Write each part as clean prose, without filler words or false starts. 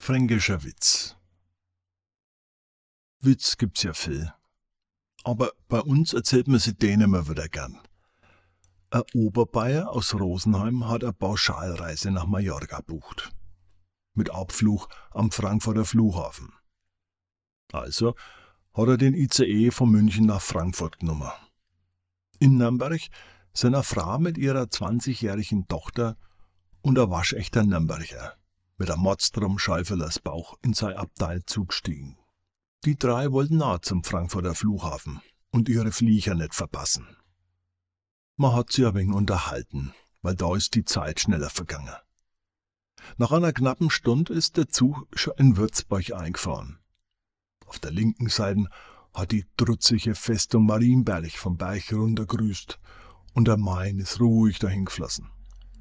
Fränkischer Witz. Witz gibt's ja viel. Aber bei uns erzählt man sie denen immer wieder gern. Ein Oberbayer aus Rosenheim hat eine Pauschalreise nach Mallorca bucht. Mit Abflug am Frankfurter Flughafen. Also hat er den ICE von München nach Frankfurt genommen. In Nürnberg sind eine Frau mit ihrer 20-jährigen Tochter und ein waschechter Nürnberger mit einem Mordstrom Schäufelers Bauch in sein Abteil zugestiegen. Die drei wollten nahe zum Frankfurter Flughafen und ihre Flieger nicht verpassen. Man hat sie ein wenig unterhalten, weil da ist die Zeit schneller vergangen. Nach einer knappen Stunde ist der Zug schon in Würzburg eingefahren. Auf der linken Seite hat die trutzige Festung Marienberg vom Berg runter grüßt und der Main ist ruhig dahin geflossen.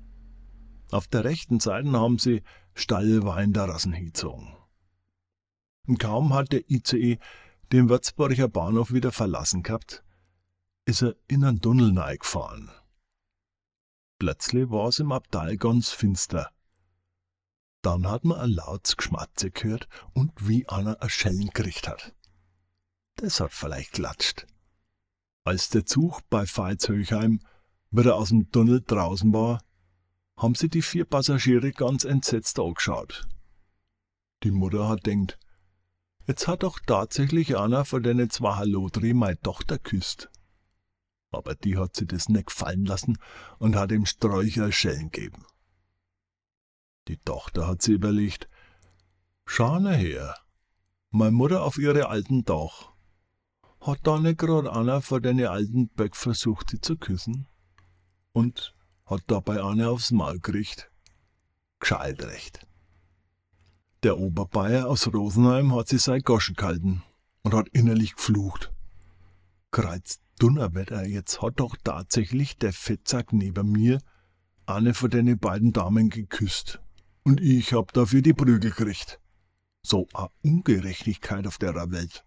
Auf der rechten Seite haben sie steile Weinterrassen hingezogen. Und kaum hat der ICE den Würzburger Bahnhof wieder verlassen gehabt, ist er in einen Tunnel reingefahren. Plötzlich war es im Abteil ganz finster. Dann hat man ein lautes Geschmatze gehört und wie einer ein Schellen gekriegt hat. Das hat vielleicht klatscht. Als der Zug bei Veitshöchheim wieder aus dem Tunnel draußen war, haben sie die 4 Passagiere ganz entsetzt angeschaut. Die Mutter hat denkt, jetzt hat doch tatsächlich einer von den 2 Hallodri meine Tochter geküsst. Aber die hat sie das nicht gefallen lassen und hat dem Sträucher Schellen gegeben. Die Tochter hat sie überlegt, schau nur her, meine Mutter auf ihre alten Tag. Hat da nicht gerade einer von den alten Böck versucht, sie zu küssen? Und hat dabei einer aufs Maul gekriegt? Gescheit recht. Der Oberbayer aus Rosenheim hat sich sein Goschen gehalten und hat innerlich geflucht. Kreuz Donnerwetter, jetzt hat doch tatsächlich der Fettsack neben mir eine von den beiden Damen geküsst. Und ich hab dafür die Prügel gekriegt. So a Ungerechtigkeit auf der Welt.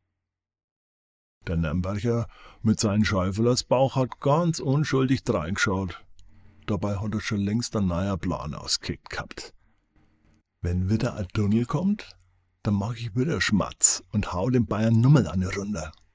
Der Nürnberger mit seinem Schäufelers Bauch hat ganz unschuldig reingeschaut. Dabei hat er schon längst einen neuen Plan ausgekickt gehabt. Wenn wieder ein Tunnel kommt, dann mach ich wieder Schmatz und hau den Bayern Nummel an runter.